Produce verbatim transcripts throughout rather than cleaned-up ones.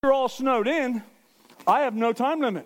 You're all snowed in. I have no time limit.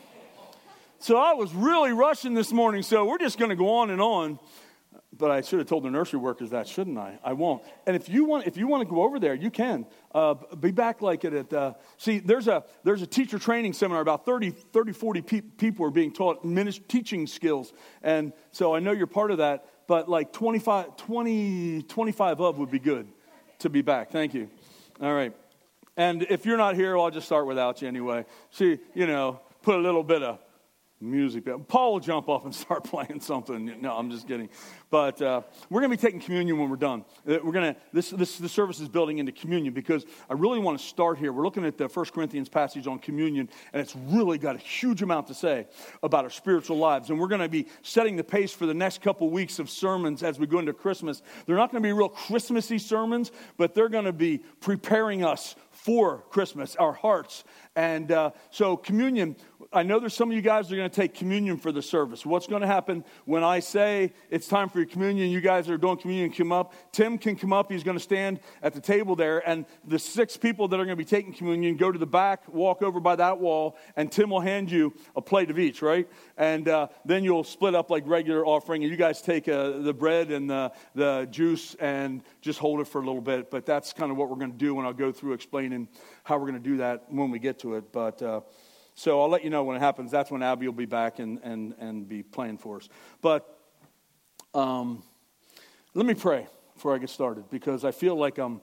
So I was really rushing this morning, so we're just going to go on and on. But I should have told the nursery workers that, shouldn't I? I won't. And if you want, if you want to go over there, you can. Uh, be back like it at, uh, see, there's a there's a teacher training seminar. About thirty, forty pe- people are being taught minist- teaching skills. And so I know you're part of that, but like twenty-five, twenty, twenty-five of would be good to be back. Thank you. All right. And if you're not here, I'll just start without you anyway. See, you know, put a little bit of music. Paul will jump up and start playing something. No, I'm just kidding. But uh, we're going to be taking communion when we're done. We're going to this this the service is building into communion because I really want to start here. We're looking at the First Corinthians passage on communion, and it's really got a huge amount to say about our spiritual lives. And we're going to be setting the pace for the next couple weeks of sermons as we go into Christmas. They're not going to be real Christmassy sermons, but they're going to be preparing us for Christmas, our hearts. And uh, so communion, I know there's some of you guys that are going to take communion for the service. What's going to happen when I say it's time for your communion, you guys that are doing communion come up. Tim can come up. He's going to stand at the table there. And the six people that are going to be taking communion go to the back, walk over by that wall, and Tim will hand you a plate of each, right? And uh, then you'll split up like regular offering. And you guys take uh, the bread and the, the juice and just hold it for a little bit. But that's kind of what we're going to do, and I'll go through explaining how we're going to do that when we get to it. But uh, so I'll let you know when it happens. That's when Abby will be back and and and be playing for us. But um, let me pray before I get started, because I feel like I'm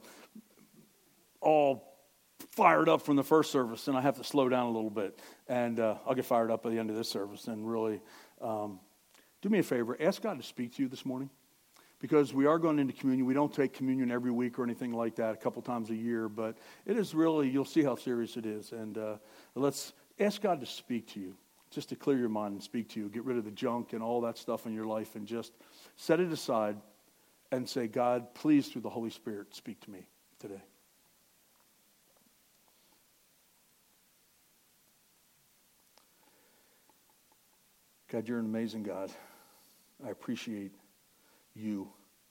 all fired up from the first service, and I have to slow down a little bit. And uh, I'll get fired up at the end of this service. And really, um, do me a favor. Ask God to speak to you this morning. Because we are going into communion. We don't take communion every week or anything like that, a couple times a year. But it is really, you'll see how serious it is. And uh, let's ask God to speak to you, just to clear your mind and speak to you. Get rid of the junk and all that stuff in your life and just set it aside and say, God, please, through the Holy Spirit, speak to me today. God, you're an amazing God. I appreciate you.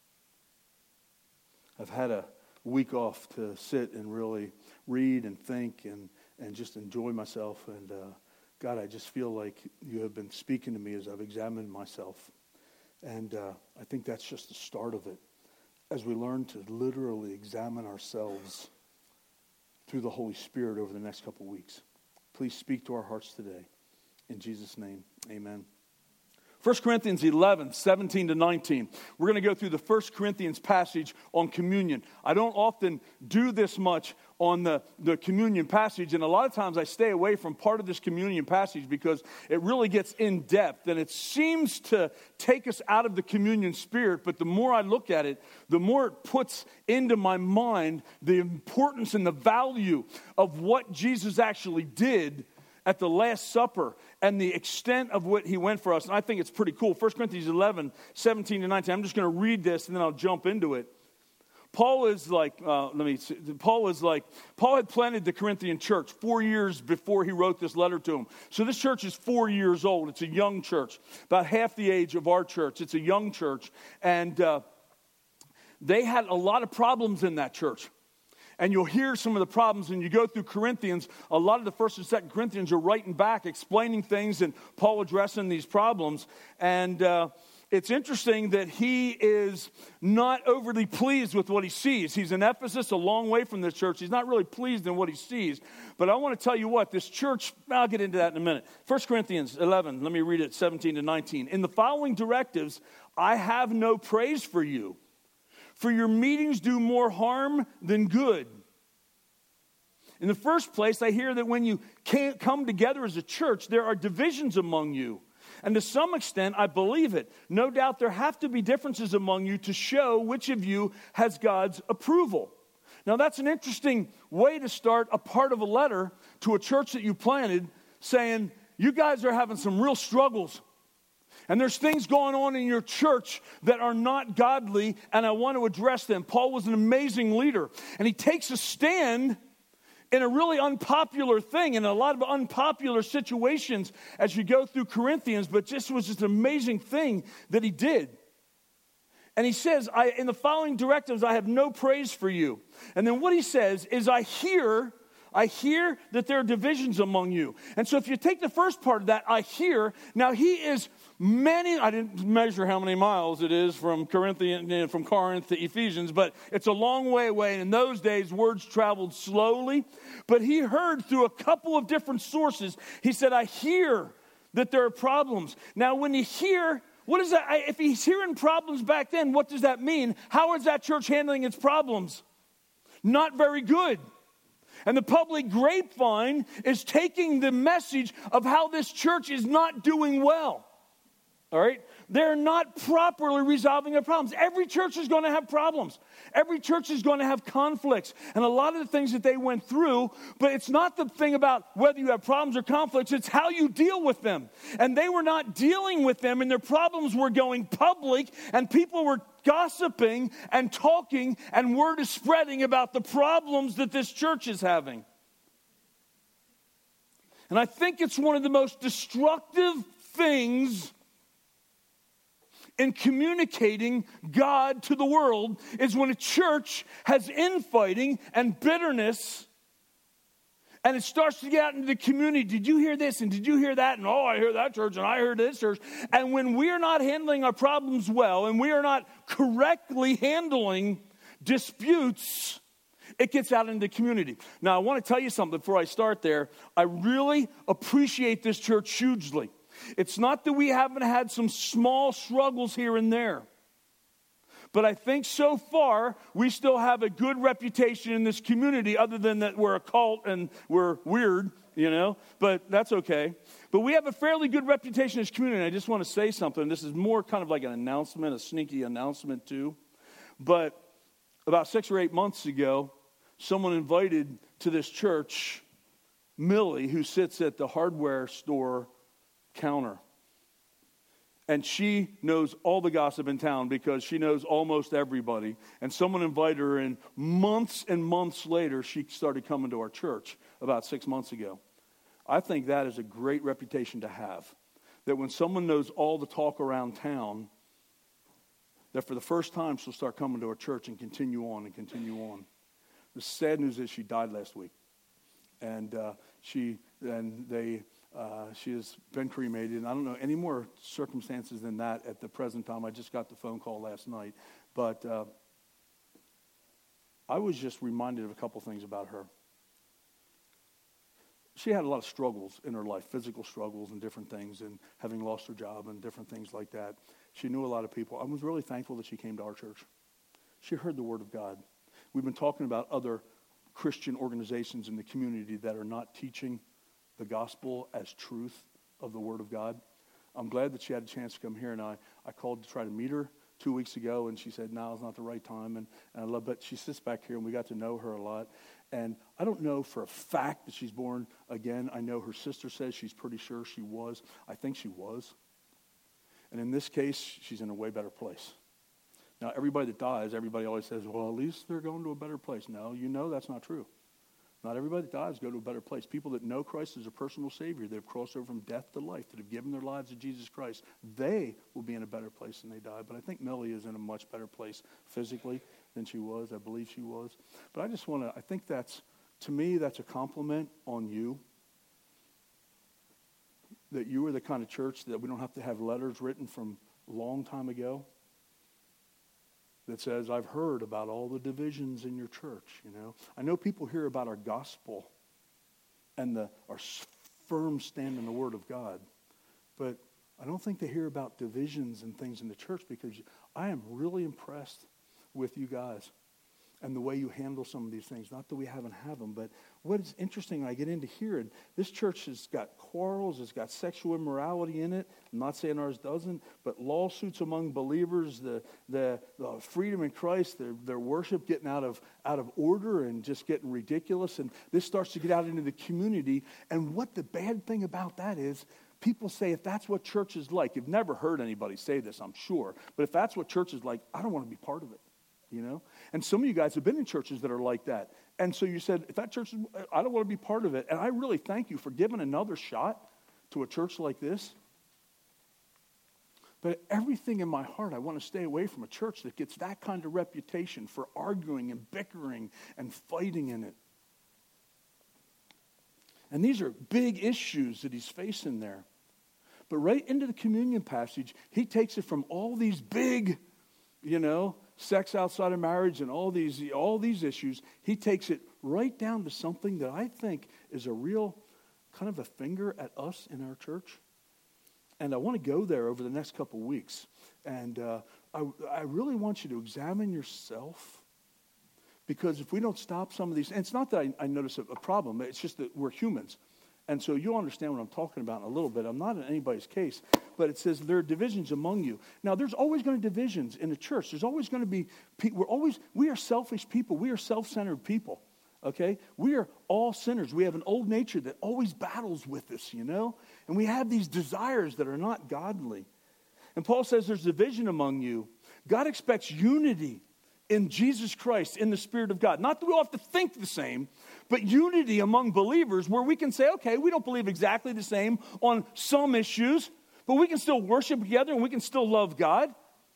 I've had a week off to sit and really read and think and, and just enjoy myself. And uh, God, I just feel like you have been speaking to me as I've examined myself. And uh, I think that's just the start of it. As we learn to literally examine ourselves through the Holy Spirit over the next couple weeks. Please speak to our hearts today. In Jesus' name, amen. First Corinthians eleven, seventeen to nineteen. We're going to go through the First Corinthians passage on communion. I don't often do this much on the, the communion passage, and a lot of times I stay away from part of this communion passage because it really gets in depth, and it seems to take us out of the communion spirit, but the more I look at it, the more it puts into my mind the importance and the value of what Jesus actually did at the Last Supper and the extent of what he went for us. And I think it's pretty cool. First Corinthians eleven, seventeen to nineteen. I'm just going to read this and then I'll jump into it. Paul is like, uh, let me see. Paul is like, Paul had planted the Corinthian church four years before he wrote this letter to them. So this church is four years old. It's a young church, about half the age of our church. It's a young church. And uh, they had a lot of problems in that church. And you'll hear some of the problems when you go through Corinthians. A lot of the First and Second Corinthians are writing back, explaining things, and Paul addressing these problems. And uh, it's interesting that he is not overly pleased with what he sees. He's in Ephesus, a long way from this church. He's not really pleased in what he sees. But I want to tell you what, this church, I'll get into that in a minute. First Corinthians eleven, let me read it, seventeen to nineteen. In the following directives, I have no praise for you. For your meetings do more harm than good. In the first place, I hear that when you can't come together as a church, there are divisions among you. And to some extent, I believe it. No doubt there have to be differences among you to show which of you has God's approval. Now, that's an interesting way to start a part of a letter to a church that you planted, saying, you guys are having some real struggles. And there's things going on in your church that are not godly, and I want to address them. Paul was an amazing leader, and he takes a stand in a really unpopular thing, in a lot of unpopular situations as you go through Corinthians, but this was just an amazing thing that he did. And he says, I, in the following directives, I have no praise for you. And then what he says is, I hear I hear that there are divisions among you. And so if you take the first part of that, I hear, now he is many, I didn't measure how many miles it is from Corinthian, from Corinth to Ephesians, but it's a long way away. And in those days, words traveled slowly. But he heard through a couple of different sources. He said, I hear that there are problems. Now, when you hear, what is that? If he's hearing problems back then, what does that mean? How is that church handling its problems? Not very good. And the public grapevine is taking the message of how this church is not doing well. All right? They're not properly resolving their problems. Every church is going to have problems. Every church is going to have conflicts. And a lot of the things that they went through, but it's not the thing about whether you have problems or conflicts, it's how you deal with them. And they were not dealing with them, and their problems were going public, and people were gossiping and talking, and word is spreading about the problems that this church is having. And I think it's one of the most destructive things in communicating God to the world is when a church has infighting and bitterness, and it starts to get out into the community. Did you hear this? And did you hear that? And oh, I hear that church, and I heard this church. And when we're not handling our problems well, and we are not correctly handling disputes, it gets out into the community. Now, I want to tell you something before I start there. I really appreciate this church hugely. It's not that we haven't had some small struggles here and there. But I think so far, we still have a good reputation in this community, other than that we're a cult and we're weird, you know. But that's okay. But we have a fairly good reputation in this community. And I just want to say something. This is more kind of like an announcement, a sneaky announcement too. But about six or eight months ago, someone invited to this church Millie, who sits at the hardware store counter. And she knows all the gossip in town because she knows almost everybody. And someone invited her in. Months and months later, she started coming to our church about six months ago. I think that is a great reputation to have. That when someone knows all the talk around town, that for the first time she'll start coming to our church and continue on and continue on. The sad news is she died last week. And uh, she and they... Uh, she has been cremated, and I don't know any more circumstances than that at the present time. I just got the phone call last night. But uh, I was just reminded of a couple things about her. She had a lot of struggles in her life, physical struggles and different things, and having lost her job and different things like that. She knew a lot of people. I was really thankful that she came to our church. She heard the Word of God. We've been talking about other Christian organizations in the community that are not teaching the gospel as truth of the Word of God. I'm glad that she had a chance to come here, and I, I called to try to meet her two weeks ago, and she said, no, it's not the right time, and, and I love, but she sits back here, and we got to know her a lot, and I don't know for a fact that she's born again. I know her sister says she's pretty sure she was. I think she was, and in this case, she's in a way better place. Now, everybody that dies, everybody always says, well, at least they're going to a better place. No, you know that's not true. Not everybody that dies go to a better place. People that know Christ as a personal Savior, that have crossed over from death to life, that have given their lives to Jesus Christ, they will be in a better place than they died. But I think Millie is in a much better place physically than she was. I believe she was. But I just want to, I think that's, to me, that's a compliment on you. That you are the kind of church that we don't have to have letters written from a long time ago that says, I've heard about all the divisions in your church, you know. I know people hear about our gospel and the our firm stand in the Word of God, but I don't think they hear about divisions and things in the church, because I am really impressed with you guys and the way you handle some of these things. Not that we haven't had them, but what is interesting, I get into here, and this church has got quarrels, it's got sexual immorality in it. I'm not saying ours doesn't, but lawsuits among believers, the the, the freedom in Christ, their, their worship getting out of out of order and just getting ridiculous, and this starts to get out into the community. And what the bad thing about that is, people say, if that's what church is like, you've never heard anybody say this, I'm sure, but if that's what church is like, I don't want to be part of it. You know, and some of you guys have been in churches that are like that. And so you said, if that church is, I don't want to be part of it. And I really thank you for giving another shot to a church like this. But everything in my heart, I want to stay away from a church that gets that kind of reputation for arguing and bickering and fighting in it. And these are big issues that he's facing there. But right into the communion passage, he takes it from all these big, you know, sex outside of marriage and all these, all these issues. He takes it right down to something that I think is a real kind of a finger at us in our church. And I want to go there over the next couple of weeks. And uh, I, I really want you to examine yourself. Because if we don't stop some of these, and it's not that I, I notice a, a problem, it's just that we're humans. And so you'll understand what I'm talking about in a little bit. I'm not in anybody's case, but it says there are divisions among you. Now, there's always going to be divisions in the church. There's always going to be, we're always, we are selfish people. We are self-centered people, okay? We are all sinners. We have an old nature that always battles with us, you know? And we have these desires that are not godly. And Paul says there's division among you. God expects unity in Jesus Christ, in the Spirit of God. Not that we all have to think the same, but unity among believers where we can say, okay, we don't believe exactly the same on some issues, but we can still worship together and we can still love God.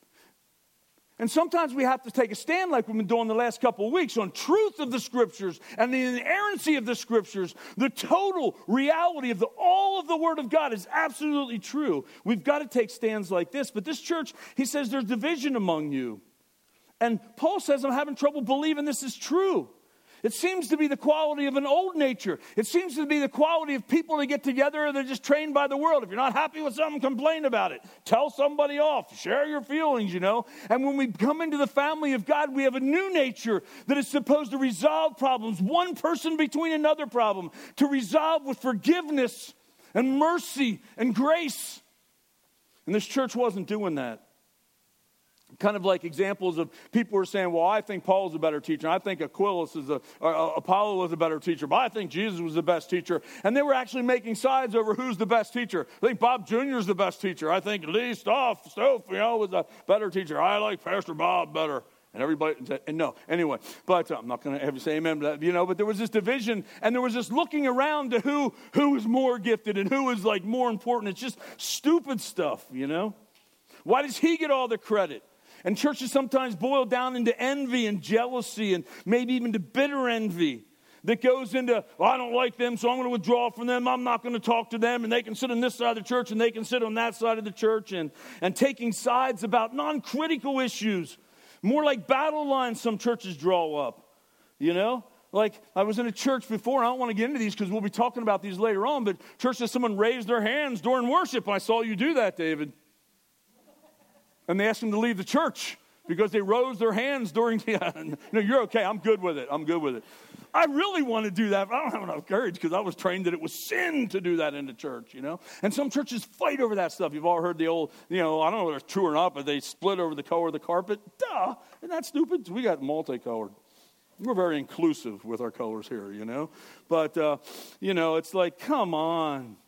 And sometimes we have to take a stand like we've been doing the last couple of weeks on truth of the Scriptures and the inerrancy of the Scriptures. The total reality of the, all of the Word of God is absolutely true. We've got to take stands like this. But this church, he says there's division among you. And Paul says, I'm having trouble believing this is true. It seems to be the quality of an old nature. It seems to be the quality of people that get together and they're just trained by the world. If you're not happy with something, complain about it. Tell somebody off. Share your feelings, you know. And when we come into the family of God, we have a new nature that is supposed to resolve problems, one person between another problem, to resolve with forgiveness and mercy and grace. And this church wasn't doing that. Kind of like examples of people who are saying, well, I think Paul's a better teacher. I think Aquilus is a, or Apollo was a better teacher. But I think Jesus was the best teacher. And they were actually making sides over who's the best teacher. I think Bob Junior is the best teacher. I think Lee Stoff, Stoff, you know, was a better teacher. I like Pastor Bob better. And everybody said, and no, anyway. But uh, I'm not going to have you say amen to that, you know. But there was this division, and there was this looking around to who, who is more gifted and who is, like, more important. It's just stupid stuff, you know. Why does he get all the credit? And churches sometimes boil down into envy and jealousy and maybe even to bitter envy that goes into, well, I don't like them, so I'm going to withdraw from them. I'm not going to talk to them. And they can sit on this side of the church and they can sit on that side of the church. And, and taking sides about non-critical issues. More like battle lines some churches draw up, you know? Like, I was in a church before, and I don't want to get into these because we'll be talking about these later on, but church says someone raised their hands during worship. I saw you do that, David. And they asked him to leave the church because they rose their hands during the, no, you're okay. I'm good with it. I'm good with it. I really want to do that, but I don't have enough courage because I was trained that it was sin to do that in the church, you know. And some churches fight over that stuff. You've all heard the old, you know, I don't know whether it's true or not, but they split over the color of the carpet. Duh. Isn't that stupid? We got multicolored. We're very inclusive with our colors here, you know. But, uh, you know, it's like, come on.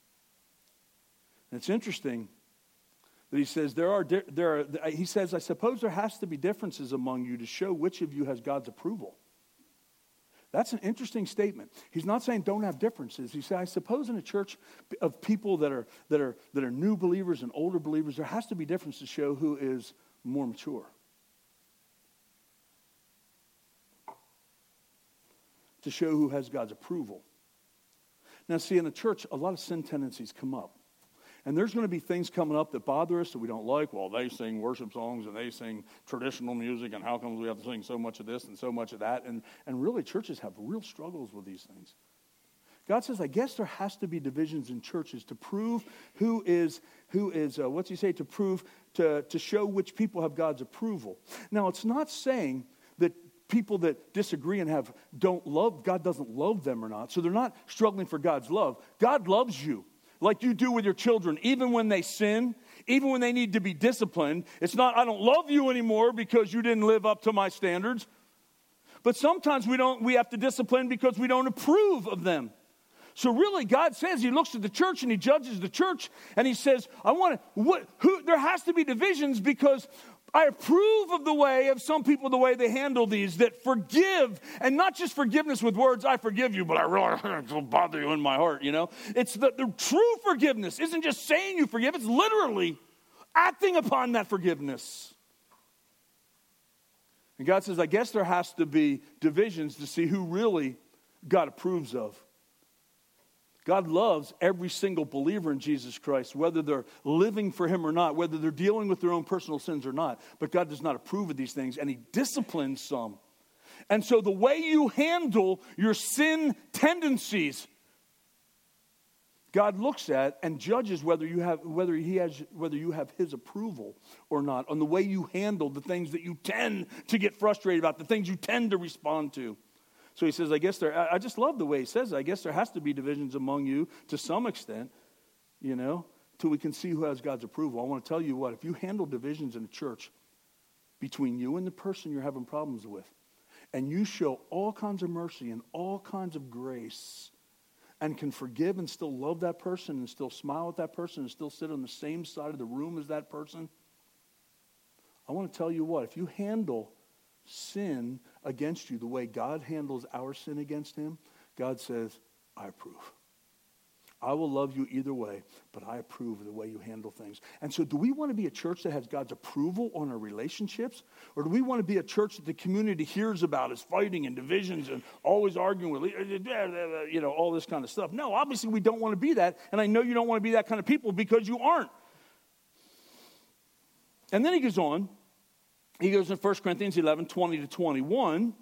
And it's interesting. He says, there are, there are, he says, I suppose there has to be differences among you to show which of you has God's approval. That's an interesting statement. He's not saying don't have differences. He said, I suppose in a church of people that are, that are, that are new believers and older believers, there has to be difference to show who is more mature. To show who has God's approval. Now, see, in a church, a lot of sin tendencies come up. And there's going to be things coming up that bother us that we don't like. Well, they sing worship songs and they sing traditional music, and how come we have to sing so much of this and so much of that? And, and really, churches have real struggles with these things. God says, I guess there has to be divisions in churches to prove who is, who is uh, what's he say, to prove, to, to show which people have God's approval. Now, it's not saying that people that disagree and have don't love, God doesn't love them or not. So they're not struggling for God's love. God loves you. Like you do with your children, even when they sin, even when they need to be disciplined. It's not, I don't love you anymore because you didn't live up to my standards. But sometimes we don't. We have to discipline because we don't approve of them. So really, God says he looks at the church and he judges the church and he says, I want to, what, who, there has to be divisions because I approve of the way of some people, the way they handle these, that forgive, and not just forgiveness with words, I forgive you, but I really will bother you in my heart, you know. It's the, the true forgiveness isn't just saying you forgive, it's literally acting upon that forgiveness. And God says, I guess there has to be divisions to see who really God approves of. God loves every single believer in Jesus Christ, whether they're living for him or not, whether they're dealing with their own personal sins or not. But God does not approve of these things, and he disciplines some. And so the way you handle your sin tendencies, God looks at and judges whether you have whether he has whether you have his approval or not on the way you handle the things that you tend to get frustrated about, the things you tend to respond to. So he says, I guess there, I just love the way he says it. I guess there has to be divisions among you to some extent, you know, till we can see who has God's approval. I want to tell you what, if you handle divisions in a church between you and the person you're having problems with, and you show all kinds of mercy and all kinds of grace, and can forgive and still love that person and still smile at that person and still sit on the same side of the room as that person, I want to tell you what, if you handle sin against you the way God handles our sin against him, God says, I approve. I will love you either way, but I approve of the way you handle things. And so do we want to be a church that has God's approval on our relationships? Or do we want to be a church that the community hears about as fighting and divisions and always arguing with, you know, all this kind of stuff? No, obviously we don't want to be that. And I know you don't want to be that kind of people because you aren't. And then he goes on. He goes in First Corinthians eleven, twenty to twenty-one.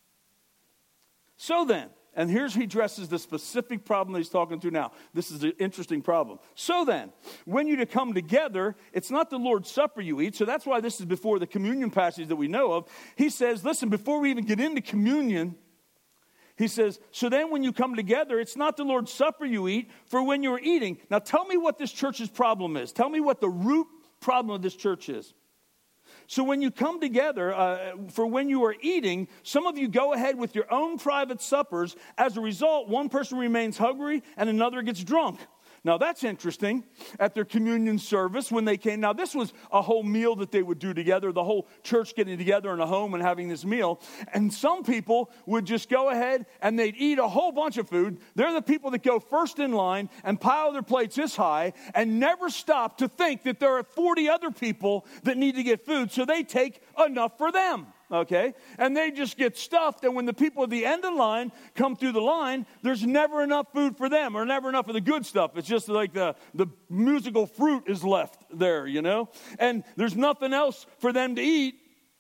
So then, and here's he addresses the specific problem that he's talking through now. This is an interesting problem. So then, when you to come together, it's not the Lord's Supper you eat. So that's why this is before the communion passage that we know of. He says, listen, before we even get into communion, he says, so then when you come together, it's not the Lord's Supper you eat, for when you're eating. Now tell me what this church's problem is. Tell me what the root problem of this church is. So when you come together, uh, for when you are eating, some of you go ahead with your own private suppers. As a result, one person remains hungry and another gets drunk. Now that's interesting. At their communion service when they came, now this was a whole meal that they would do together, the whole church getting together in a home and having this meal. And some people would just go ahead and they'd eat a whole bunch of food. They're the people that go first in line and pile their plates this high and never stop to think that there are forty other people that need to get food, so they take enough for them. Okay? And they just get stuffed, and when the people at the end of the line come through the line, there's never enough food for them, or never enough of the good stuff. It's just like the, the musical fruit is left there, you know? And there's nothing else for them to eat.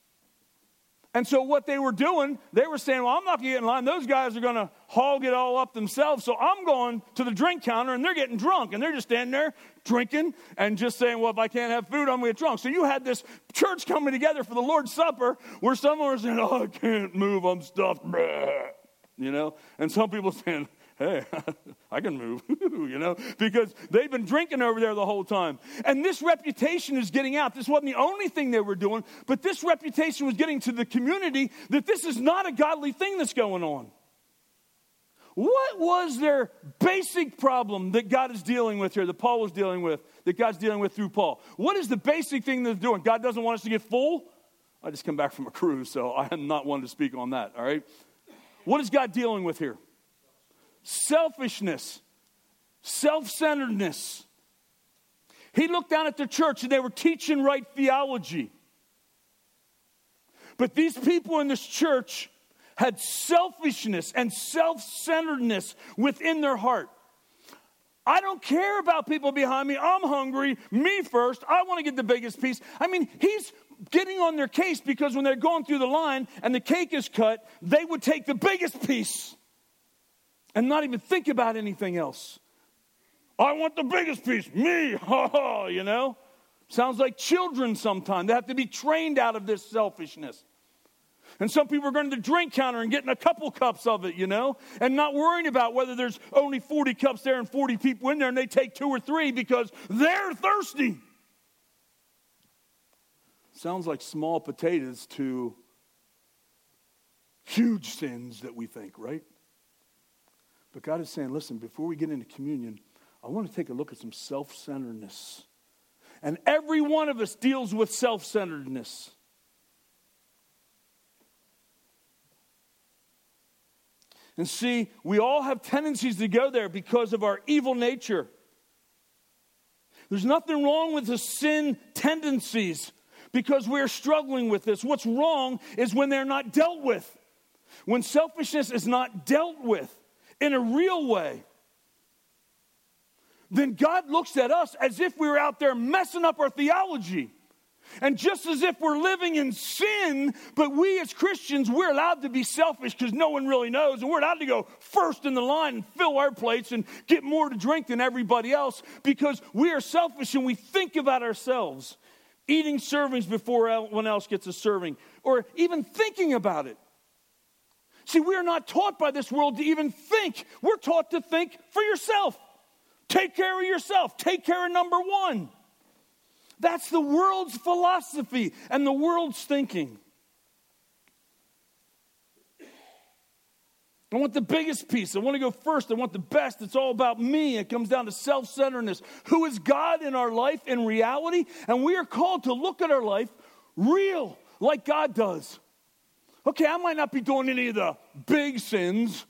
And so what they were doing, they were saying, well, I'm not going to get in line. Those guys are going to hog it all up themselves. So I'm going to the drink counter, and they're getting drunk. And they're just standing there drinking and just saying, well, if I can't have food, I'm going to get drunk. So you had this church coming together for the Lord's Supper where someone was saying, oh, I can't move, I'm stuffed. You know? And some people saying, hey, I can move, you know, because they've been drinking over there the whole time. And this reputation is getting out. This wasn't the only thing they were doing, but this reputation was getting to the community that this is not a godly thing that's going on. What was their basic problem that God is dealing with here, that Paul was dealing with, that God's dealing with through Paul? What is the basic thing they're doing? God doesn't want us to get full? I just come back from a cruise, so I am not one to speak on that, all right? What is God dealing with here? Selfishness, self-centeredness. He looked down at the church and they were teaching right theology. But these people in this church had selfishness and self-centeredness within their heart. I don't care about people behind me. I'm hungry. Me first. I want to get the biggest piece. I mean, he's getting on their case because when they're going through the line and the cake is cut, they would take the biggest piece and not even think about anything else. I want the biggest piece. Me. Ha ha, you know. Sounds like children sometimes. They have to be trained out of this selfishness. And some people are going to the drink counter and getting a couple cups of it, you know, and not worrying about whether there's only forty cups there and forty people in there, and they take two or three because they're thirsty. Sounds like small potatoes to huge sins that we think, right? But God is saying, listen, before we get into communion, I want to take a look at some self-centeredness. And every one of us deals with self-centeredness. And see, we all have tendencies to go there because of our evil nature. There's nothing wrong with the sin tendencies because we're struggling with this. What's wrong is when they're not dealt with. When selfishness is not dealt with in a real way. then God looks at us as if we were out there messing up our theology. And just as if we're living in sin, but we as Christians, we're allowed to be selfish because no one really knows. And we're allowed to go first in the line and fill our plates and get more to drink than everybody else because we are selfish and we think about ourselves. Eating servings before everyone else gets a serving, or even thinking about it. See, we are not taught by this world to even think. We're taught to think for yourself. Take care of yourself. Take care of number one. That's the world's philosophy and the world's thinking. I want the biggest piece. I want to go first. I want the best. It's all about me. It comes down to self-centeredness. Who is God in our life in reality? And we are called to look at our life real, like God does. Okay, I might not be doing any of the big sins.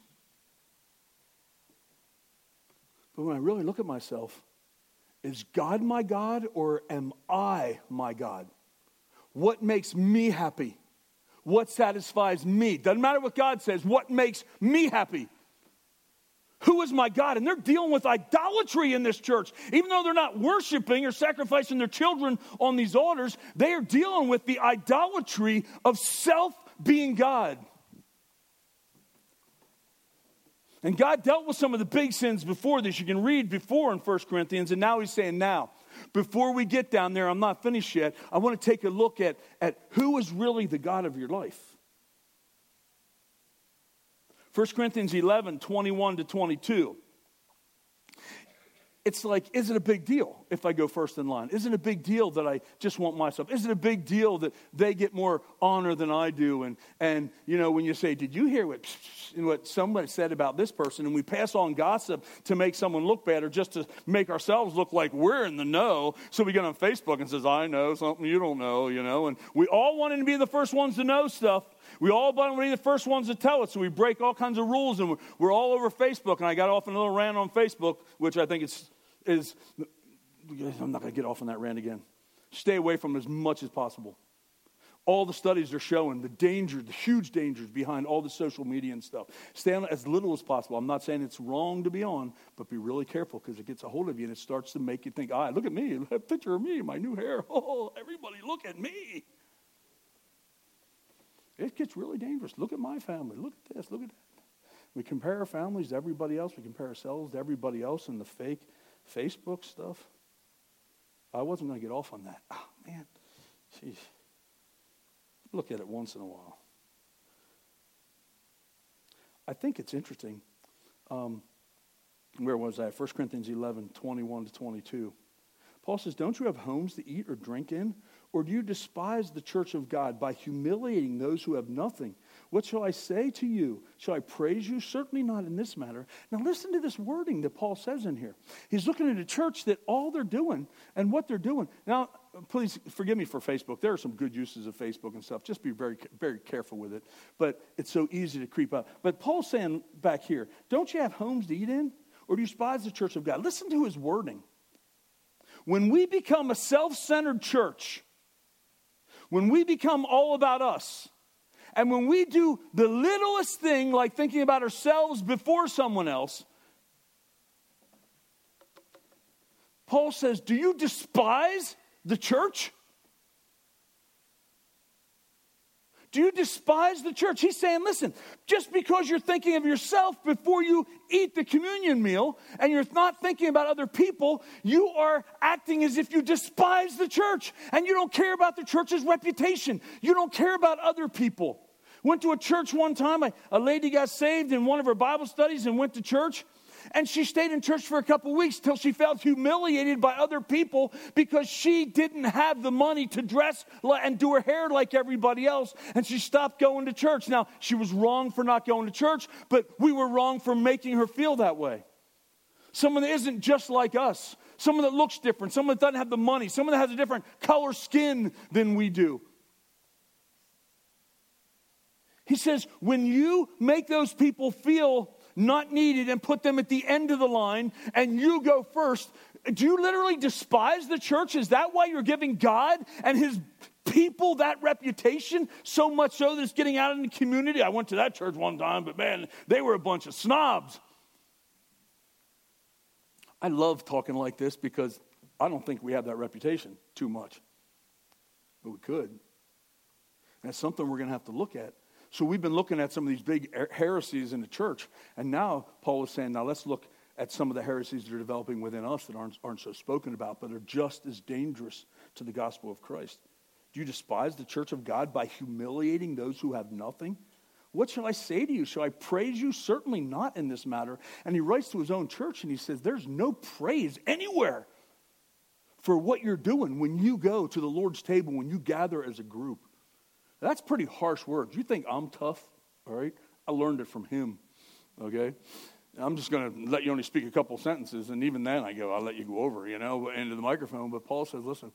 But when I really look at myself, is God my God or am I my God? What makes me happy? What satisfies me? Doesn't matter what God says. What makes me happy? Who is my God? And they're dealing with idolatry in this church. Even though they're not worshiping or sacrificing their children on these altars, they are dealing with the idolatry of self being God. And God dealt with some of the big sins before this. You can read before in First Corinthians, and now he's saying now. Before we get down there, I'm not finished yet, I want to take a look at, at who is really the God of your life. First Corinthians eleven, twenty-one to twenty-two. It's like, is it a big deal if I go first in line? Is it a big deal that I just want myself? Is it a big deal that they get more honor than I do? And, and you know, when you say, did you hear what, what somebody said about this person? And we pass on gossip to make someone look bad or just to make ourselves look like we're in the know. So we get on Facebook and says, I know something you don't know, you know. And we all wanted to be the first ones to know stuff. We all want to be the first ones to tell it. So we break all kinds of rules and we're, we're all over Facebook. And I got off on a little rant on Facebook, which I think it's, is, I'm not going to get off on that rant again. Stay away from it as much as possible. All the studies are showing the danger, the huge dangers behind all the social media and stuff. Stay on it as little as possible. I'm not saying it's wrong to be on, but be really careful because it gets a hold of you and it starts to make you think, ah, look at me, a picture of me, my new hair. Oh, everybody look at me. It gets really dangerous. Look at my family. Look at this. Look at that. We compare our families to everybody else. We compare ourselves to everybody else in the fake Facebook stuff. I wasn't going to get off on that. Oh, man. Jeez. Look at it once in a while. I think it's interesting. Um, where was I? First Corinthians eleven, twenty-one to twenty-two. Paul says, don't you have homes to eat or drink in? Or do you despise the church of God by humiliating those who have nothing? What shall I say to you? Shall I praise you? Certainly not in this matter. Now listen to this wording that Paul says in here. He's looking at a church that all they're doing and what they're doing. Now, please forgive me for Facebook. There are some good uses of Facebook and stuff. Just be very, very careful with it. But it's so easy to creep up. But Paul's saying back here, don't you have homes to eat in? Or do you despise the church of God? Listen to his wording. When we become a self-centered church, when we become all about us, and when we do the littlest thing like thinking about ourselves before someone else, Paul says, do you despise the church? Do you despise the church? He's saying, listen, just because you're thinking of yourself before you eat the communion meal and you're not thinking about other people, you are acting as if you despise the church and you don't care about the church's reputation. You don't care about other people. Went to a church one time. A, a lady got saved in one of her Bible studies and went to church. And she stayed in church for a couple weeks till she felt humiliated by other people because she didn't have the money to dress and do her hair like everybody else. And she stopped going to church. Now, she was wrong for not going to church, but we were wrong for making her feel that way. Someone that isn't just like us. Someone that looks different. Someone that doesn't have the money. Someone that has a different color skin than we do. He says, when you make those people feel not needed and put them at the end of the line and you go first, do you literally despise the church? Is that why you're giving God and his people that reputation, so much so that it's getting out in the community? I went to that church one time, but man, they were a bunch of snobs. I love talking like this because I don't think we have that reputation too much. But we could. And it's something we're going to have to look at. So we've been looking at some of these big heresies in the church. And now Paul is saying, now let's look at some of the heresies that are developing within us that aren't, aren't so spoken about, but are just as dangerous to the gospel of Christ. Do you despise the church of God by humiliating those who have nothing? What shall I say to you? Shall I praise you? Certainly not in this matter. And he writes to his own church and he says, there's no praise anywhere for what you're doing when you go to the Lord's table, when you gather as a group. That's pretty harsh words. You think I'm tough, all right? I learned it from him, okay? I'm just going to let you only speak a couple sentences, and even then I go, I'll let you go over, you know, into the microphone. But Paul says, listen,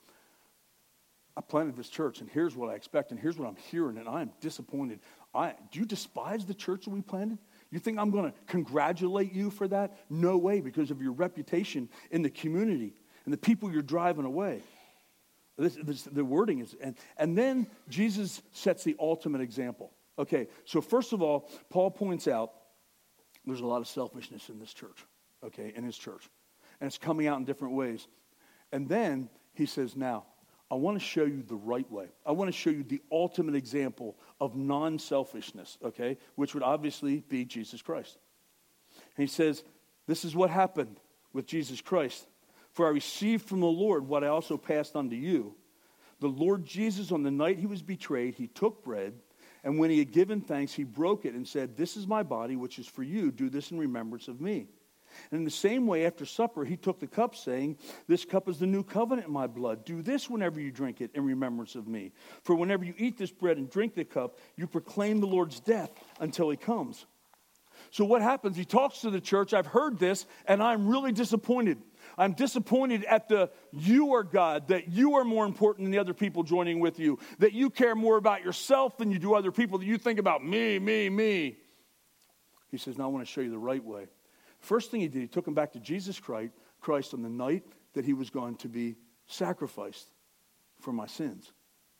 I planted this church, and here's what I expect, and here's what I'm hearing, and I am disappointed. I, do you despise the church that we planted? You think I'm going to congratulate you for that? No way, because of your reputation in the community and the people you're driving away. This, this, the wording is, and, and then Jesus sets the ultimate example. Okay, so first of all, Paul points out there's a lot of selfishness in this church, okay, in his church. And it's coming out in different ways. And then he says, now, I want to show you the right way. I want to show you the ultimate example of non-selfishness, okay, which would obviously be Jesus Christ. And he says, this is what happened with Jesus Christ. For I received from the Lord what I also passed on to you. The Lord Jesus, on the night he was betrayed, he took bread, and when he had given thanks, he broke it and said, this is my body, which is for you. Do this in remembrance of me. And in the same way, after supper, he took the cup, saying, this cup is the new covenant in my blood. Do this whenever you drink it in remembrance of me. For whenever you eat this bread and drink the cup, you proclaim the Lord's death until he comes. So what happens? He talks to the church. I've heard this, and I'm really disappointed. I'm disappointed at the you are God, that you are more important than the other people joining with you, that you care more about yourself than you do other people, that you think about me, me, me. He says, now I want to show you the right way. First thing he did, he took him back to Jesus Christ, Christ on the night that he was going to be sacrificed for my sins.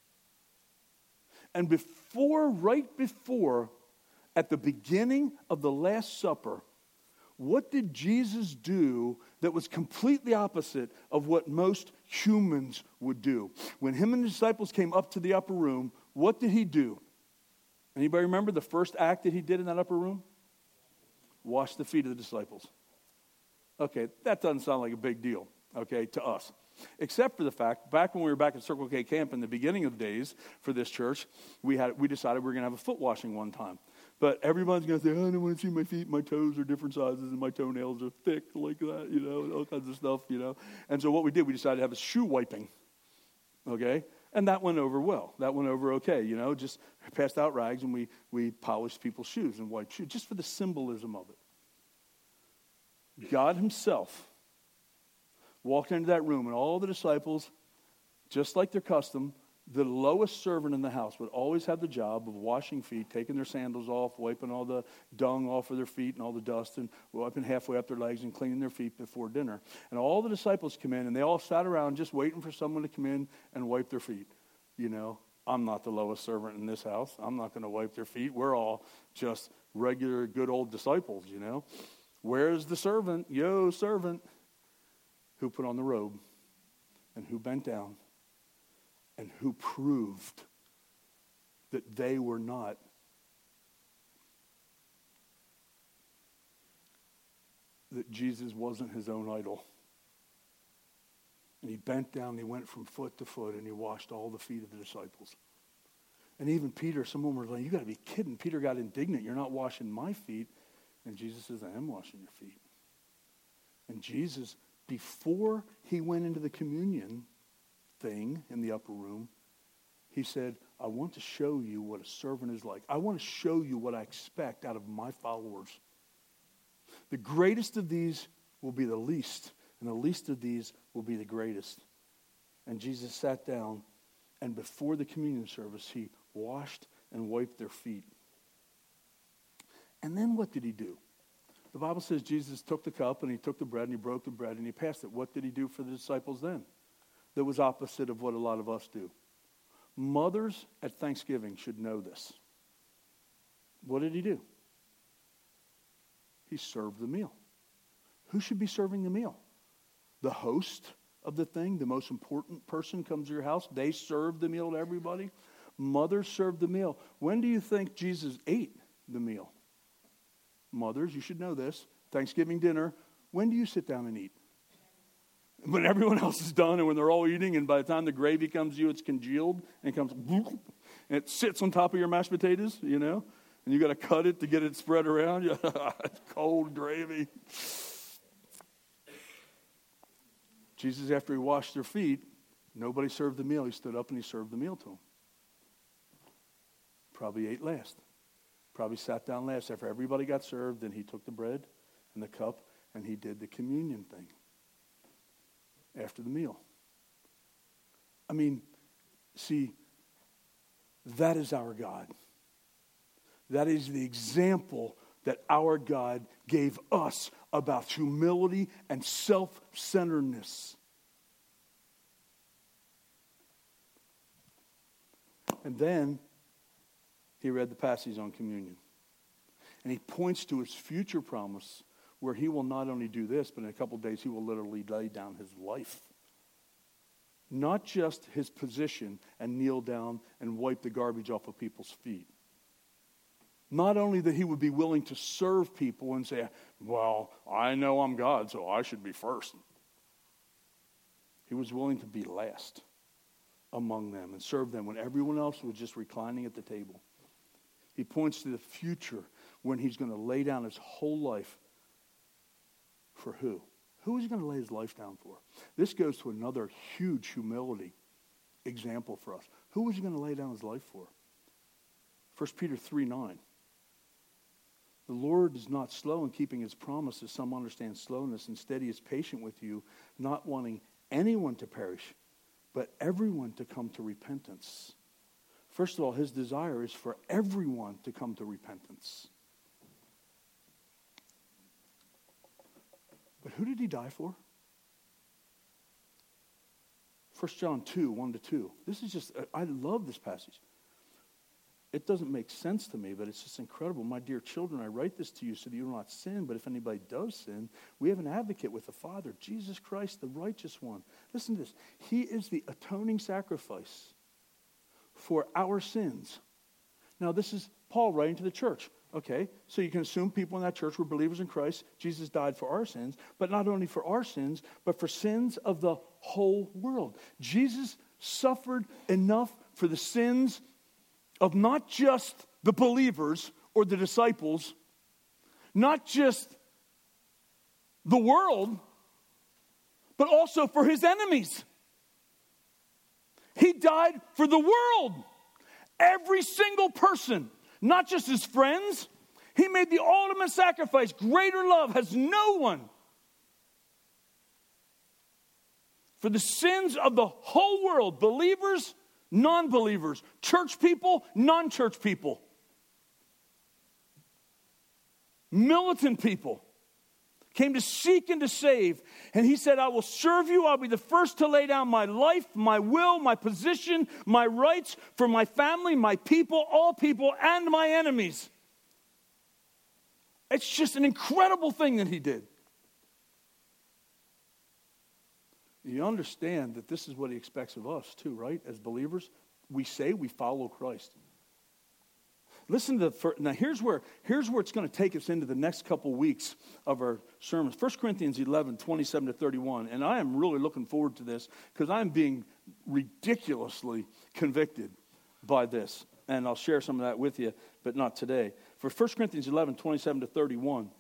And before, right before, at the beginning of the Last Supper, what did Jesus do that was completely opposite of what most humans would do? When him and the disciples came up to the upper room, what did he do? Anybody remember the first act that he did in that upper room? Wash the feet of the disciples. Okay, that doesn't sound like a big deal, okay, to us. Except for the fact, back when we were back at Circle K Camp in the beginning of the days for this church, we had we decided we were going to have a foot washing one time. But everyone's going to say, oh, I don't want to see my feet. My toes are different sizes and my toenails are thick like that, you know, all kinds of stuff, you know. And so what we did, we decided to have a shoe wiping, okay? And that went over well. That went over okay, you know, just passed out rags and we, we polished people's shoes and wiped shoes, just for the symbolism of it. God himself walked into that room and all the disciples, just like their custom, the lowest servant in the house would always have the job of washing feet, taking their sandals off, wiping all the dung off of their feet and all the dust, and wiping halfway up their legs and cleaning their feet before dinner. And all the disciples come in, and they all sat around just waiting for someone to come in and wipe their feet. You know, I'm not the lowest servant in this house. I'm not going to wipe their feet. We're all just regular, good old disciples, you know. Where's the servant? Yo, servant. Who put on the robe and who bent down and who proved that they were not that Jesus wasn't his own idol. And he bent down, and he went from foot to foot, and he washed all the feet of the disciples. And even Peter, someone was like, you got to be kidding. Peter got indignant. You're not washing my feet. And Jesus says, I am washing your feet. And Jesus, before he went into the communion thing in the upper room, he said, I want to show you what a servant is like. I want to show you what I expect out of my followers. The greatest of these will be the least, and the least of these will be the greatest. And Jesus sat down, and before the communion service, he washed and wiped their feet. And then what did he do? The Bible says Jesus took the cup, and he took the bread, and he broke the bread, and he passed it. What did he do for the disciples then? That was opposite of what a lot of us do. Mothers at Thanksgiving should know this. What did he do? He served the meal. Who should be serving the meal? the host of the thing, the most important person comes to your house. They serve the meal to everybody. Mothers serve the meal. When do you think Jesus ate the meal? Mothers, you should know this. Thanksgiving dinner, when do you sit down and eat? When everyone else is done and when they're all eating, and by the time the gravy comes to you, it's congealed and comes, and it sits on top of your mashed potatoes, you know, and you got to cut it to get it spread around. It's cold gravy. Jesus, after he washed their feet, nobody served the meal. He stood up and he served the meal to them. Probably ate last. Probably sat down last. After everybody got served, then he took the bread and the cup and he did the communion thing after the meal. I mean, see, that is our God. That is the example that our God gave us about humility and self-centeredness. And then he read the passage on communion. And he points to his future promise where he will not only do this, but in a couple of days he will literally lay down his life. Not just his position and kneel down and wipe the garbage off of people's feet. Not only that he would be willing to serve people and say, well, I know I'm God, so I should be first. He was willing to be last among them and serve them when everyone else was just reclining at the table. He points to the future when he's going to lay down his whole life for who? Who is he going to lay his life down for? This goes to another huge humility example for us. Who is he going to lay down his life for? First Peter three nine. The Lord is not slow in keeping his promise, as some understand slowness. Instead, he is patient with you, not wanting anyone to perish, but everyone to come to repentance. First of all, his desire is for everyone to come to repentance. But who did he die for? First John two, one to two. This is just, I love this passage. It doesn't make sense to me, but it's just incredible. My dear children, I write this to you so that you will not sin. But if anybody does sin, we have an advocate with the Father, Jesus Christ, the righteous one. Listen to this. He is the atoning sacrifice for our sins. Now, this is Paul writing to the church. Okay, so you can assume people in that church were believers in Christ. Jesus died for our sins, but not only for our sins, but for sins of the whole world. Jesus suffered enough for the sins of not just the believers or the disciples, not just the world, but also for his enemies. He died for the world. Every single person, not just his friends. He made the ultimate sacrifice. Greater love has no one. For the sins of the whole world, believers, non-believers, church people, non-church people, militant people, came to seek and to save. And he said, I will serve you. I'll be the first to lay down my life, my will, my position, my rights for my family, my people, all people, and my enemies. It's just an incredible thing that he did. You understand that this is what he expects of us too, right? As believers, we say we follow Christ. Listen to the, now here's where, here's where it's going to take us into the next couple weeks of our sermons. First Corinthians eleven, twenty-seven to thirty-one. And I am really looking forward to this because I'm being ridiculously convicted by this. And I'll share some of that with you, but not today. For First Corinthians eleven, twenty-seven to thirty-one.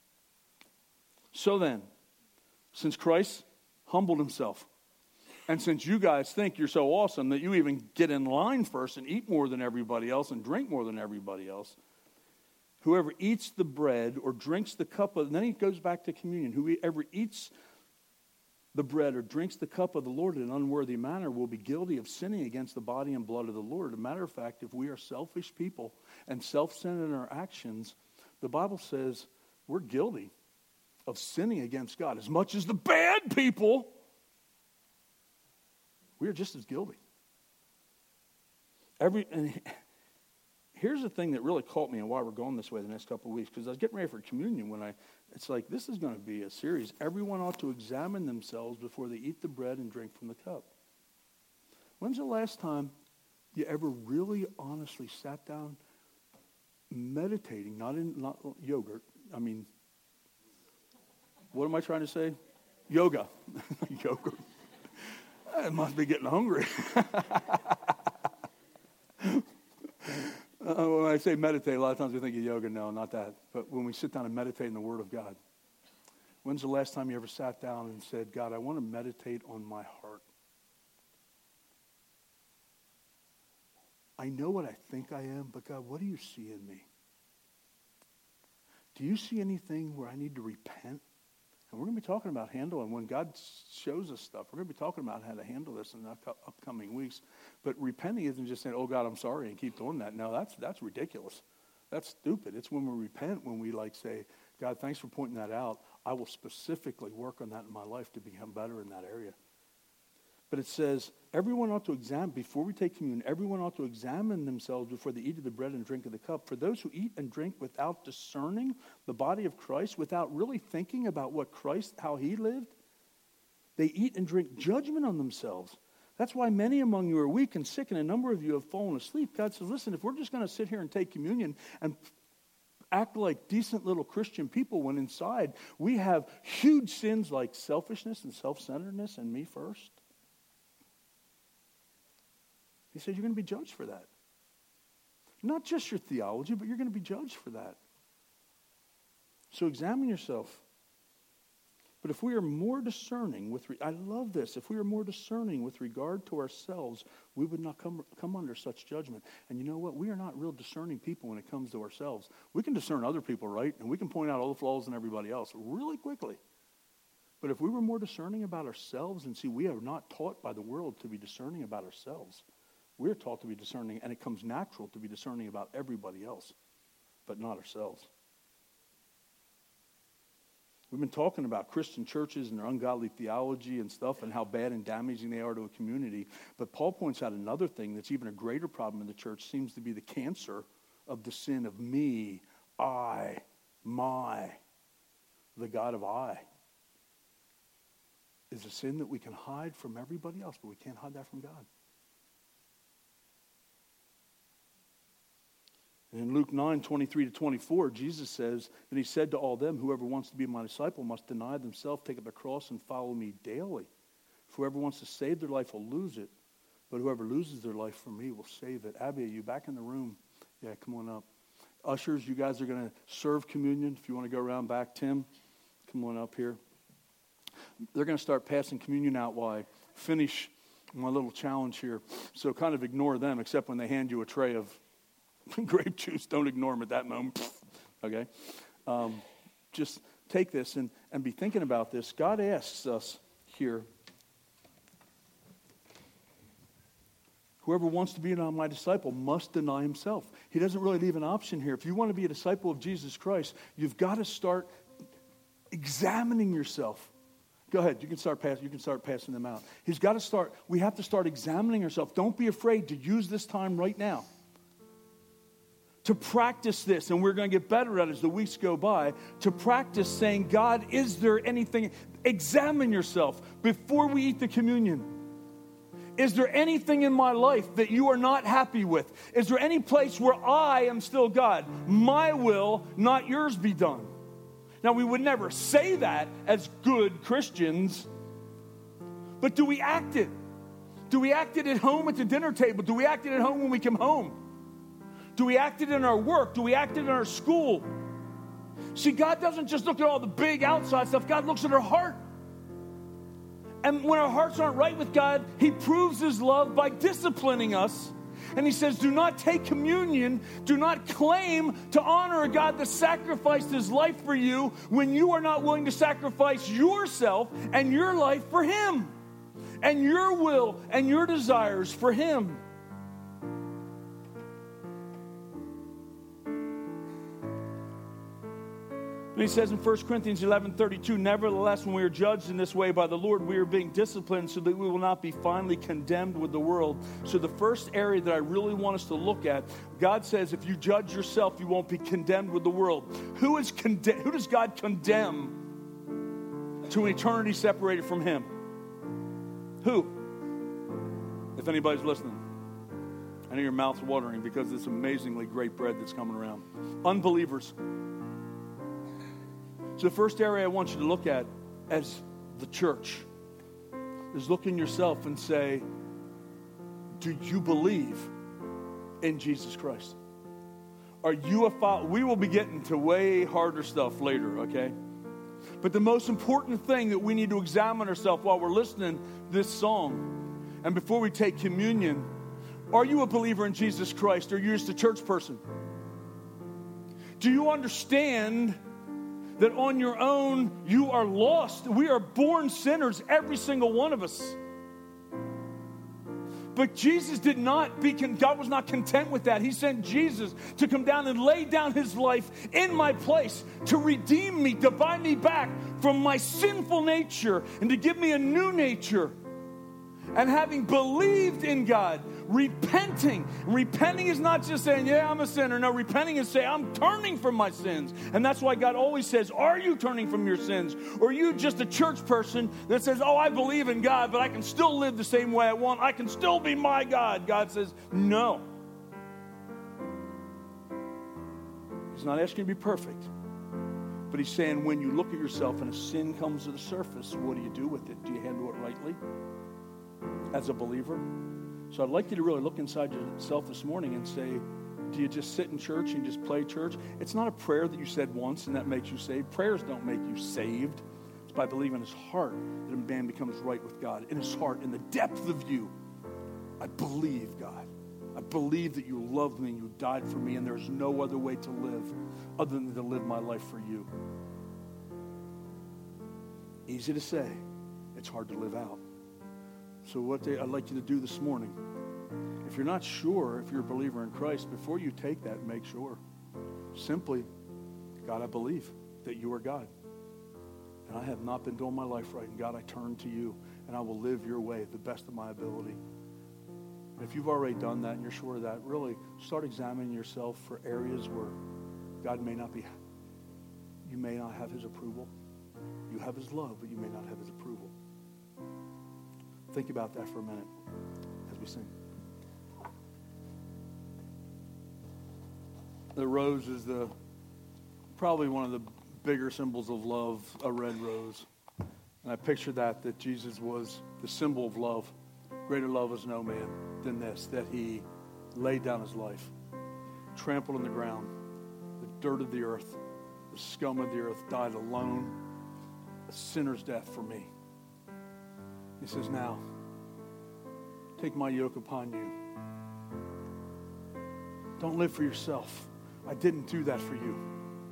So then, since Christ humbled himself, and since you guys think you're so awesome that you even get in line first and eat more than everybody else and drink more than everybody else, whoever eats the bread or drinks the cup of, and then he goes back to communion, whoever eats the bread or drinks the cup of the Lord in an unworthy manner will be guilty of sinning against the body and blood of the Lord. As a matter of fact, if we are selfish people and self-centered in our actions, the Bible says we're guilty of sinning against God. As much as the bad people, we are just as guilty. Every and here's the thing that really caught me and why we're going this way the next couple of weeks, because I was getting ready for communion when I, it's like, this is going to be a series. Everyone ought to examine themselves before they eat the bread and drink from the cup. When's the last time you ever really honestly sat down meditating, not in not yogurt, I mean, what am I trying to say? Yoga. Yogurt. I must be getting hungry. Uh, when I say meditate, a lot of times we think of yoga. No, not that. But when we sit down and meditate in the Word of God, when's the last time you ever sat down and said, God, I want to meditate on my heart. I know what I think I am, but God, what do you see in me? Do you see anything where I need to repent? And we're going to be talking about handling, when God shows us stuff, we're going to be talking about how to handle this in the upcoming weeks. But repenting isn't just saying, oh, God, I'm sorry, and keep doing that. No, that's that's ridiculous. That's stupid. It's when we repent, when we like say, God, thanks for pointing that out. I will specifically work on that in my life to become better in that area. But it says, everyone ought to examine, before we take communion, everyone ought to examine themselves before they eat of the bread and drink of the cup. For those who eat and drink without discerning the body of Christ, without really thinking about what Christ, how he lived, they eat and drink judgment on themselves. That's why many among you are weak and sick, and a number of you have fallen asleep. God says, listen, if we're just going to sit here and take communion and act like decent little Christian people when inside we have huge sins like selfishness and self-centeredness and me first, he says, you're going to be judged for that. Not just your theology, but you're going to be judged for that. So examine yourself. But if we are more discerning with, re- I love this, if we are more discerning with regard to ourselves, we would not come, come under such judgment. And you know what? We are not real discerning people when it comes to ourselves. We can discern other people, right? And we can point out all the flaws in everybody else really quickly. But if we were more discerning about ourselves, and see, we are not taught by the world to be discerning about ourselves. We're taught to be discerning, and it comes natural to be discerning about everybody else, but not ourselves. We've been talking about Christian churches and their ungodly theology and stuff and how bad and damaging they are to a community. But Paul points out another thing that's even a greater problem in the church seems to be the cancer of the sin of me, I, my, the God of I. Is a sin that we can hide from everybody else, but we can't hide that from God. And in Luke nine, twenty-three to twenty-four, Jesus says, and he said to all them, whoever wants to be my disciple must deny themselves, take up their cross, and follow me daily. If whoever wants to save their life will lose it, but whoever loses their life for me will save it. Abby, are you back in the room? Yeah, come on up. Ushers, you guys are going to serve communion. If you want to go around back, Tim, come on up here. They're going to start passing communion out while I finish my little challenge here. So kind of ignore them, except when they hand you a tray of grape juice. Don't ignore them at that moment. Okay? Um, just take this and, and be thinking about this. God asks us here, whoever wants to be my disciple must deny himself. He doesn't really leave an option here. If you want to be a disciple of Jesus Christ, you've got to start examining yourself. Go ahead. You can start passing. You can start passing them out. He's got to start. We have to start examining ourselves. Don't be afraid to use this time right now to practice this, and we're going to get better at it as the weeks go by, to practice saying, God, is there anything? Examine yourself before we eat the communion. Is there anything in my life that you are not happy with? Is there any place where I am still God? My will, not yours, be done. Now, we would never say that as good Christians, but do we act it? Do we act it at home at the dinner table? Do we act it at home when we come home? Do we act it in our work? Do we act it in our school? See, God doesn't just look at all the big outside stuff. God looks at our heart. And when our hearts aren't right with God, he proves his love by disciplining us. And he says, do not take communion. Do not claim to honor a God that sacrificed his life for you when you are not willing to sacrifice yourself and your life for him, and your will and your desires for him. And he says in First Corinthians eleven thirty-two, nevertheless, when we are judged in this way by the Lord, we are being disciplined so that we will not be finally condemned with the world. So the first area that I really want us to look at, God says if you judge yourself, you won't be condemned with the world. Who is conde- Who does God condemn to an eternity separated from him? Who? If anybody's listening. I know your mouth's watering because of this amazingly great bread that's coming around. Unbelievers. So the first area I want you to look at as the church is look in yourself and say, do you believe in Jesus Christ? Are you a follower? We will be getting to way harder stuff later, okay? But the most important thing that we need to examine ourselves while we're listening to this song and before we take communion, are you a believer in Jesus Christ or are you just a church person? Do you understand that on your own, you are lost? We are born sinners, every single one of us. But Jesus did not be, God was not content with that. He sent Jesus to come down and lay down his life in my place to redeem me, to buy me back from my sinful nature and to give me a new nature. And having believed in God, repenting. And repenting is not just saying, yeah, I'm a sinner. No, repenting is saying, I'm turning from my sins. And that's why God always says, are you turning from your sins? Or are you just a church person that says, oh, I believe in God, but I can still live the same way I want. I can still be my God. God says, no. He's not asking you to be perfect. But he's saying, when you look at yourself and a sin comes to the surface, what do you do with it? Do you handle it rightly? As a believer. So I'd like you to really look inside yourself this morning and say, do you just sit in church and just play church? It's not a prayer that you said once and that makes you saved. Prayers don't make you saved. It's by believing in his heart that a man becomes right with God. In his heart, in the depth of you, I believe, God. I believe that you love me and you died for me and there's no other way to live other than to live my life for you. Easy to say. It's hard to live out. So what they, I'd like you to do this morning, if you're not sure if you're a believer in Christ, before you take that, make sure. Simply, God, I believe that you are God. And I have not been doing my life right. And God, I turn to you, and I will live your way the best of my ability. And if you've already done that and you're sure of that, really start examining yourself for areas where God may not be, you may not have his approval. You have his love, but you may not have his approval. Think about that for a minute as we sing. The rose is the probably one of the bigger symbols of love, a red rose. And I picture that, that Jesus was the symbol of love. Greater love is no man than this, that he laid down his life, trampled on the ground, the dirt of the earth, the scum of the earth, died alone, a sinner's death for me. He says, now, take my yoke upon you. Don't live for yourself. I didn't do that for you.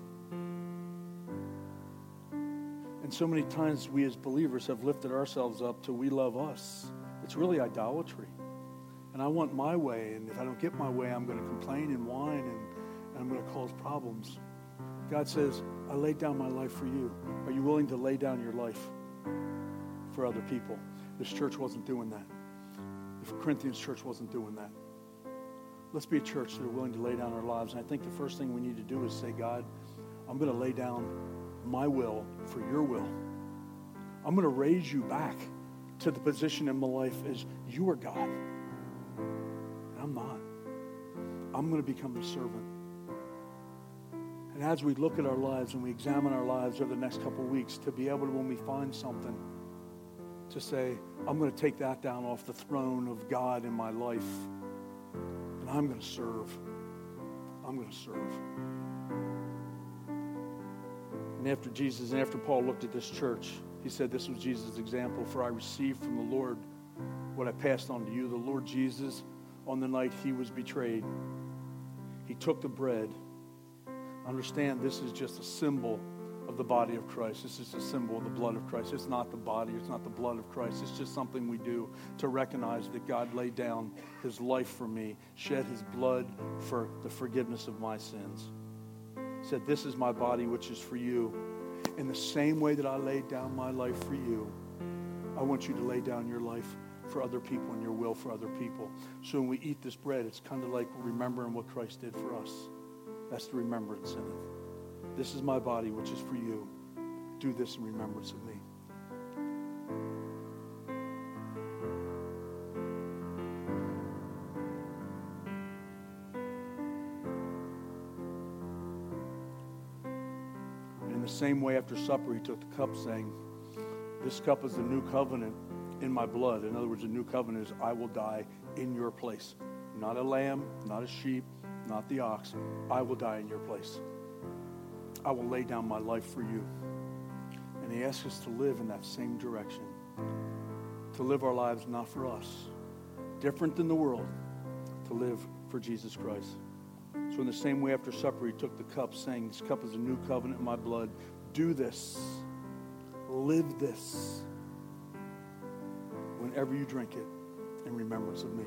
And so many times we as believers have lifted ourselves up to we love us. It's really idolatry. And I want my way, and if I don't get my way, I'm going to complain and whine, and, and I'm going to cause problems. God says, I laid down my life for you. Are you willing to lay down your life for other people? This church wasn't doing that. The Corinthians church wasn't doing that. Let's be a church that are willing to lay down our lives. And I think the first thing we need to do is say, God, I'm going to lay down my will for your will. I'm going to raise you back to the position in my life as you are God. And I'm not. I'm going to become the servant. And as we look at our lives and we examine our lives over the next couple of weeks, to be able to, when we find something, to say, I'm going to take that down off the throne of God in my life, and I'm going to serve. I'm going to serve. And after Jesus and after Paul looked at this church, he said this was Jesus' example. For I received from the Lord what I passed on to you. The Lord Jesus, on the night he was betrayed, he took the bread. Understand, this is just a symbol of the body of Christ. This is a symbol of the blood of Christ. It's not the body. It's not the blood of Christ. It's just something we do to recognize that God laid down his life for me, shed his blood for the forgiveness of my sins. said, this is my body, which is for you. In the same way that I laid down my life for you, I want you to lay down your life for other people and your will for other people. So when we eat this bread, it's kind of like remembering what Christ did for us. That's the remembrance in it. This is my body, which is for you. Do this in remembrance of me. And in the same way, after supper, he took the cup, saying, this cup is the new covenant in my blood. In other words, the new covenant is I will die in your place. Not a lamb, not a sheep, not the ox. I will die in your place. I will lay down my life for you. And he asks us to live in that same direction. To live our lives not for us, different than the world, to live for Jesus Christ. So in the same way, after supper, he took the cup, saying, this cup is a new covenant in my blood. Do this. Live this whenever you drink it in remembrance of me.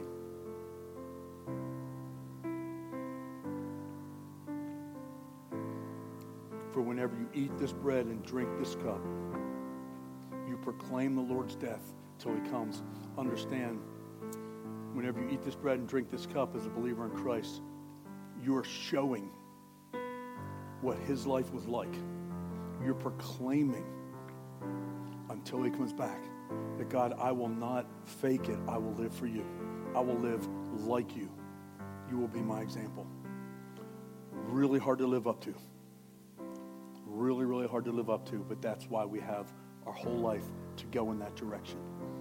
For whenever you eat this bread and drink this cup, you proclaim the Lord's death till he comes. Understand, whenever you eat this bread and drink this cup as a believer in Christ, you are showing what his life was like. You're proclaiming until he comes back that, God, I will not fake it. I will live for you. I will live like you. You will be my example. Really hard to live up to. Really, really hard to live up to, but that's why we have our whole life to go in that direction.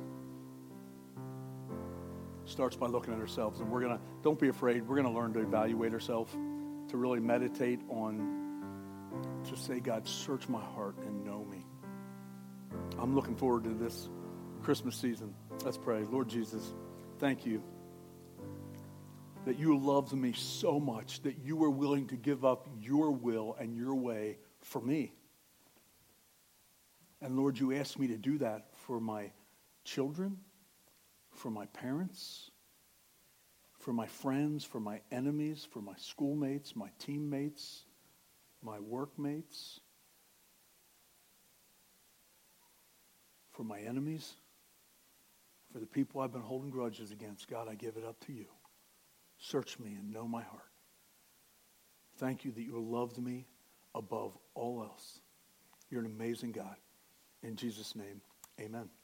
Starts by looking at ourselves, and we're going to, don't be afraid, we're going to learn to evaluate ourselves, to really meditate on, to say, God, search my heart and know me. I'm looking forward to this Christmas season. Let's pray. Lord Jesus, thank you that you loved me so much that you were willing to give up your will and your way for me. And Lord, you asked me to do that for my children, for my parents, for my friends, for my enemies, for my schoolmates, my teammates, my workmates, for my enemies, for the people I've been holding grudges against. God, I give it up to you. Search me and know my heart. Thank you that you loved me above all else. You're an amazing God. In Jesus' name, amen.